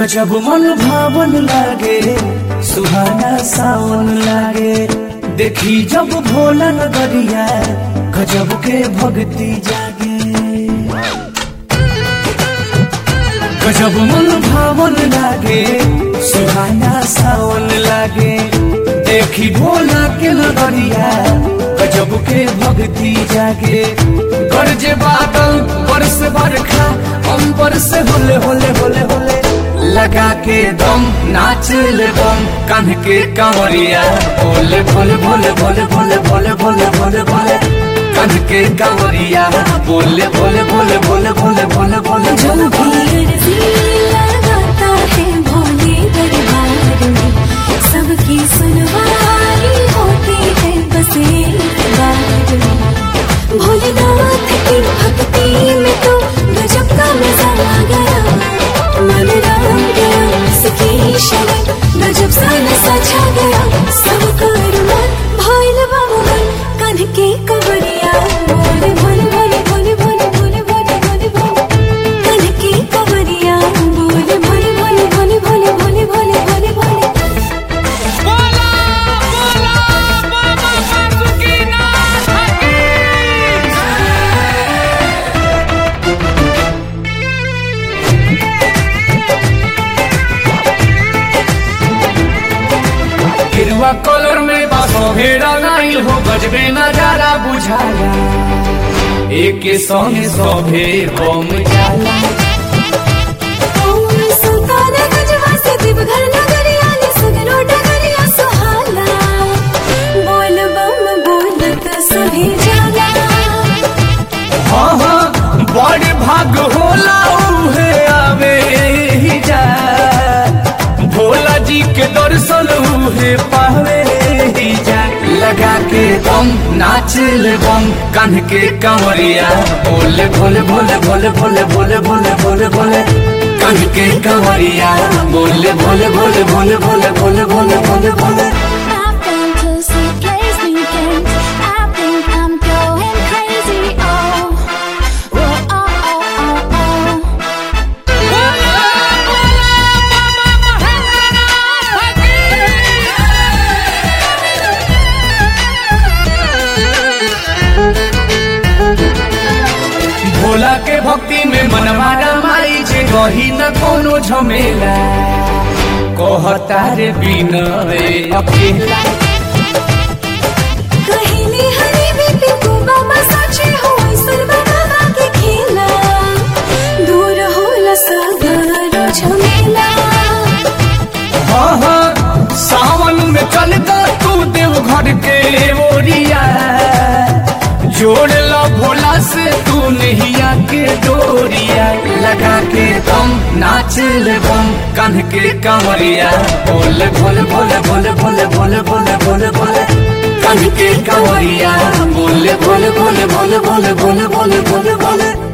गजब मन भावन लागे, सुहाना सावन लागे। देखी जब भोला नगरिया, गजब के भक्ति जागे। गजब मन भावन लागे, सुहाना सावन लागे। देखी भोला के नगरिया, गजब के भक्ति जागे। गरजे बादल बरस बरखा, अंबर से होले होले होले होले। लगा के दम नाच ले बम, कान्ह के कांवरिया बोले भोले भोले भोले भोले भोले भोले भोले भोले। कान्ह के कांवरिया बोले भोले भोले भोले भोले भोले भोले। जो भी लगाता है भोले दरबार में, सबकी सुनवाई होती है बस एक बार में। भोलेनाथ की भक्ति में तो गजब का मजा आ गया। मन राम गया उसकी शरण, गजब सा नशा छा गया। सबका अरमान भोले बाबू मन, कान्ह के कंवरिया बोले भोले भोले भोले भोले भोले भोले भोले भोले। कान्ह के कंवरिया बोले भोले भोले भोले भोले भोले भोले भोले भोले। गिरुआ कलर में बासों भेड़ा नाइल हो, गजबे नजारा बुझाला। एक संगे सोभे बम जाला। सुल्ताना गजवा से दिवघर नगरिया ले सगरो डगरिया सुहाला। बोल बम बोलत सभी जाला। हाँ हाँ बड़ भाग होला उहे आवे ही जा। भोला जी के दर्शन उहे पावे ही जा। लगा के दम नाच ले बम, कान्ह के कांवरिया बोले भोले भोले भोले भोले भोले भोले भोले भोले। कान्ह के कांवरिया बोले Bhole Bhole Bhole Bhole Bhole Bhole Bhole Bhole. I've been to see place weekends. I think I'm going crazy. Oh, oh, oh, oh, oh, Bhola के भक्ति में मनवा रमाई जे, कही न कोनो झमेला। कहता रे बिना अकेला। कहली हरी बेटी को बाबा साचे हो, ईश्वर बाबा के खेला। दूर होला सगरो झमेला। हाँ हाँ सावन में चलता तू देवघर के ओरिया। जोड़ लो भोला से तू नैया के डोरिया। लगा के दम नाच ले बम, कान्ह के कांवरिया बोले भोले भोले भोले भोले भोले भोले भोले भोले। कान्ह के कांवरिया बोले भोले भोले भोले भोले भोले भोले भोले भोले।